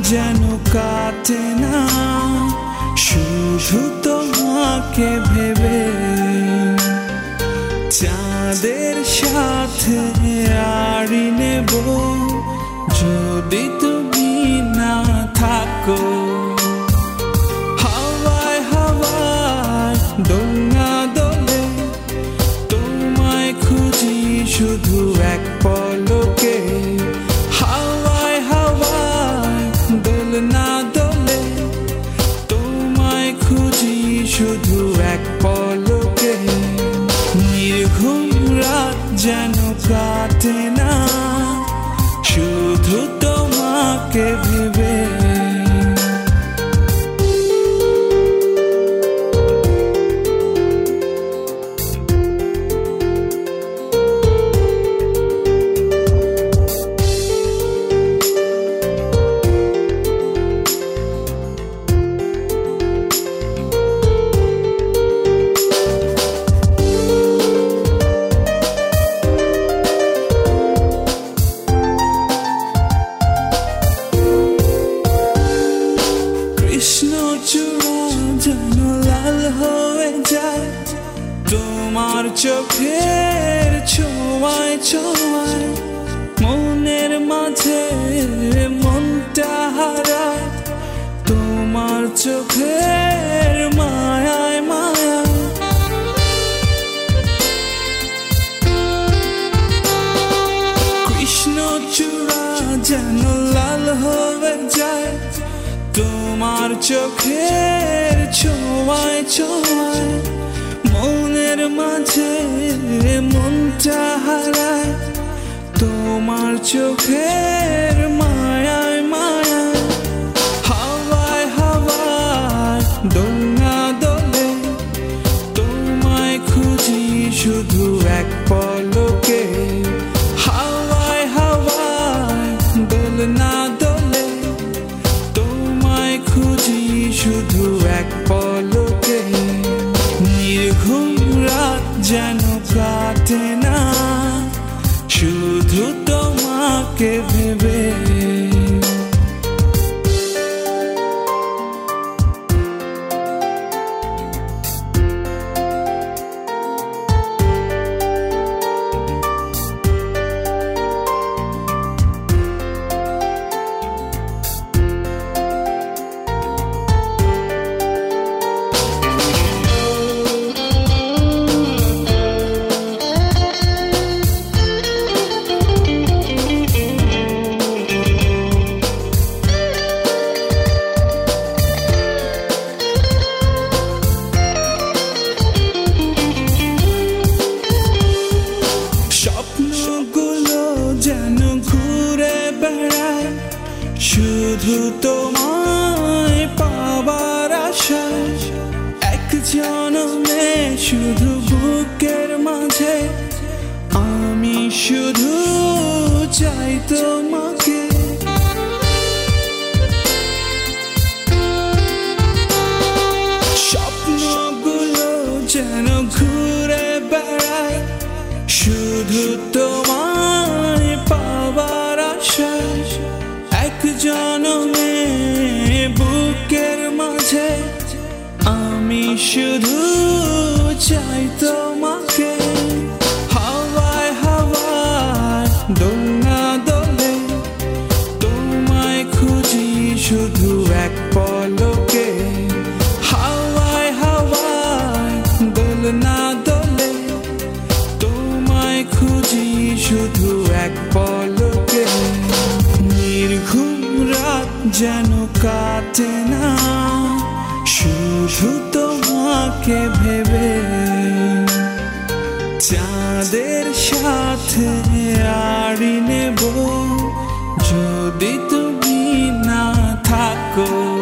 যেন কাটে না শুধু তোমাকে ভেবে। চাঁদের সাথে আড়ি নেব যদি তুমি না থাকো। হাওয়ায় হাওয়ায় দোলনা দোলে তোমায় খুঁজি শুধু এক পলকে। হাওয়ায় হাওয়ায় দোলনা দোলে তোমায় খুঁজি শুধু এক পলকে। নির্ঘুম রাত যেন কাটে না শুধু তোমাকে ভেবে। কৃষ্ণচূড়া যেন লাল হয়ে যায় তোমার চোখের ছোঁয়ায় ছোঁয়ায়। মনের মাঝে মনটা হারায় তোমার চোখের মায়ায় মায়ায়। কৃষ্ণচূড়া যেন লাল হয়ে যায় তোমার চোখের ছোঁয়ায় ছোঁয়ায়। মনের মাঝে মনটা হারায় তোমার চোখের মায়ায় মায়ায়। হাওয়ায় হাওয়ায় দোলনা দোলে তোমায় খুঁজি শুধু এক পলকে। হাওয়ায় হাওয়ায় দোলনা দোলে তোমায় খুঁজি শুধু এক পলকে। নির্ঘুম রাত যেন কাটে না শুধু তোমাকে ভেবে। স্বপ্নগুলো যেন ঘুরে বেড়ায় শুধু তোমায় পাবার আশায়। এক জনমে শুধু বুকের মাঝে আমি শুধু চাই তোমাকে। স্বপ্নগুলো যেন ঘুরে বেড়ায় শুধু তোমায় পাবার আশায়। এক জনমে বুকের মাঝে আমি শুধু চাই তোমাকে। হাওয়ায় হাওয়ায় দোলনা দোলে তোমায় খুঁজি শুধু এক পলকে। হাওয়ায় হাওয়ায় দোলনা দোলে তোমায় খুঁজি শুধু এক পলকে। নির্ঘুম রাত যেন কাটে না শুধু তোমাকে ভেবে। চাঁদের সাথে আড়ি নেব যদি তুমি না থাকো।